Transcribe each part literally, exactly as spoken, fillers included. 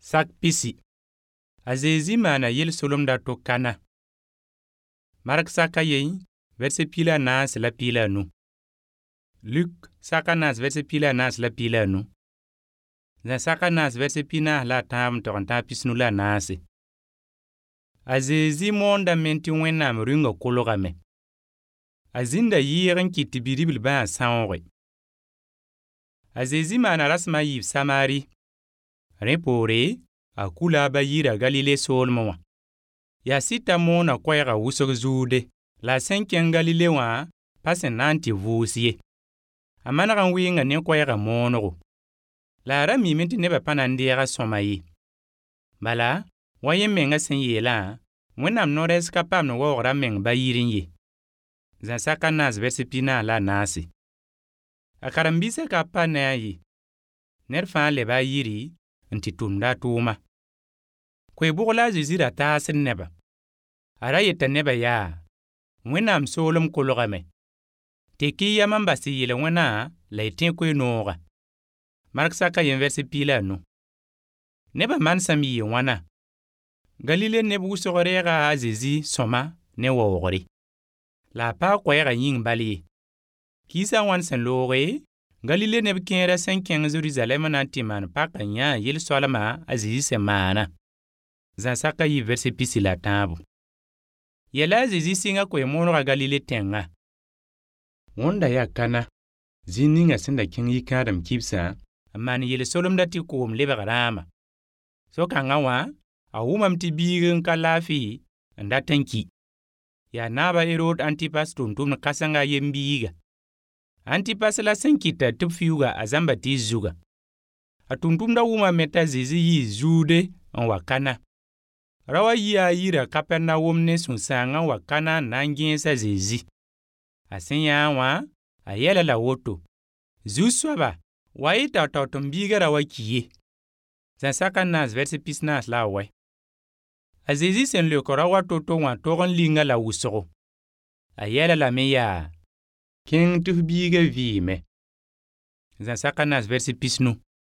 Sak pisi. A Zezi maana yel solom da to kana. Mark saka yei, verse pila nas la pila nu. Luc saka nas verse pila nas la pila nu. Zan saka nas verse pina la tam to ta pisnu la nase. A Zezi monda menti wennam ringa kologame. A zinda yiren kiti biribil ba sanwe. A Zezi maana rasma yib Samari. Repore, a kula ba yira Galile solmwa. Ya sita mona kwayga wusog zuude, la senken Galile wa, pasen nanti vusiye. A managan winga ne kwayga monogo. La rami minti neba panandiera somayi. Bala, waye menga sen yela, mwenam nores kapam no wagra meng ba yirin ye. Zan saka nas verse pina la nasi. A karambise kapa na yi. Nerfan le ba yiri, nti tumda tuma. Kwe bugla zizira taasin neba. Ara yeta neba ya. Mwenam solom kologame. Teki yaman basi yile wena la itin kwe noga. Mark saka yen versi pila no. Neba man sami yi wana. Galile nebu usogorega a Zezi soma ne wawori. La pa kwayga ying bali. Kisa wan sen loge. Galile neb kẽera sẽn kẽng Jerusalem na n tɩ maan paka yã yel-soalma a Zezi sẽn maana. Zã saka yɩ verse pisi la tãabo. Yɛla a Zezi sɩngã koe-moonega Galile tẽngã. Wõnda yaa kana, zĩig ninga sẽn da kẽng yikãadem kibsã, n maan yel-solemda tɩ koom lebg rãama. So-kãngã wã, a wʋmame tɩ biig n ka laafɩ n dat n ki. Yaa naaba Herod Antipas tʋmtʋmd kãsengã a yem-biiga. Antipas la sẽn kɩta tɩ b fiuga a Zãmbatɩs zugã. A tʋmtʋmda wʋmame t'a Zezi yɩ zuude n wa kana. Rawa yi a yira Kapɛrnawʋm ne sũ-sãangã n wa kana n na n gẽes a Zezi. A sẽn yãa wã, a yɛla la woto. Zu-soaba, wa y tao-tao tɩ m biigã ra wa ki ye. Zã saka naas verse pis naas la a wɛ. A Zezi sẽn leok rawa to-to wã tog n linga la wʋsgo. A yɛla lame yaa. Kẽng tɩ f biigã vɩɩme. Zã saka naas verse pis nu.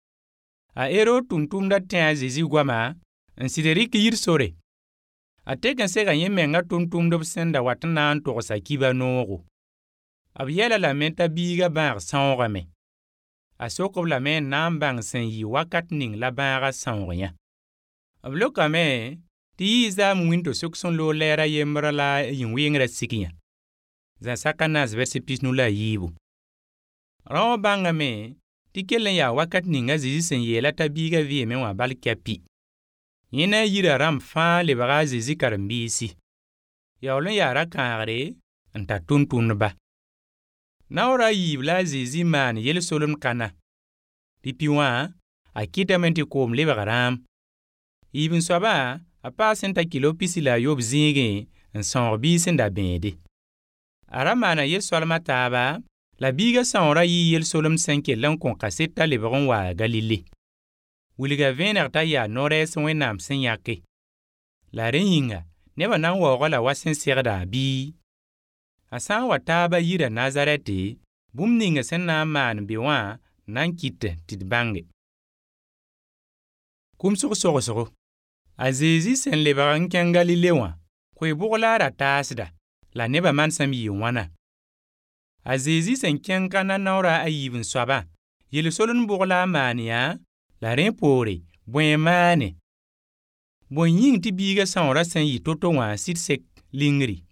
A Herod tʋmtʋmda tẽ a Zezi goama n sɩd rɩk yir sore. A tek n sega yẽ menga tʋmtʋmdb sẽn da wat n na n togsa kiba noogo. B yɛla lame t'a biigã bãag sãoogame. A sok-b lame n na n bãng sẽn yɩ wakat ning la bãagã sãoog yã. B lokame tɩ yɩ zaam wĩnto sok sẽn loog lɛɛra yembr la yĩn-wɩngrã sig yã. Zã saka naas verse pis nu la a yiibu. Rao bãngame tɩ kell n yaa wakat ning a Zezi sẽn yeela t'a biigã vɩɩme wã bal kɛpɩ. Yẽ na yira rãmb fãa lebga a Zezi karen-biisi. Yaool n yaa ra-kãagre n tar tʋmtʋmdba. Naoorã a yiib la a Zezi maan yel-solemd kana. Pipi wã, a kɩtame tɩ koom lebg rãam. Yiib-n-soabã, a paas sẽn ta kilo pisi la a yob zĩigẽ n sãoog biis n da bẽede. A ra maana yel-soalmã taaba, la biigã sãoorã yɩ yel-solemd sẽn kell n kõ kaset t'a lebg n wa Galile. Wilga vẽeneg t'a yaa no-rɛɛs Wẽnnaam sẽn yãke. La rẽ yĩnga, nebã na n waooga la wa sẽn segda bɩ? A sã n wa taaba yira Nazarɛte, bũmb ninga sẽn na n maan be wã na n kɩt tɩ d bãnge. Kʋmsg sogsgo. A Zezi sẽn lebg n kẽng Galile wã, koe-bʋgla ra taasda, la nebã mansãm yɩ wãna. A Zezi sẽn kẽng kana naoorã a yiib-n-soabã, yel-solemd bʋgla a maan yã, la rẽ poore, bõe maane. Bõe yĩng tɩ biigã sãoorã sẽn yɩ to-to wã sɩd sek lingri.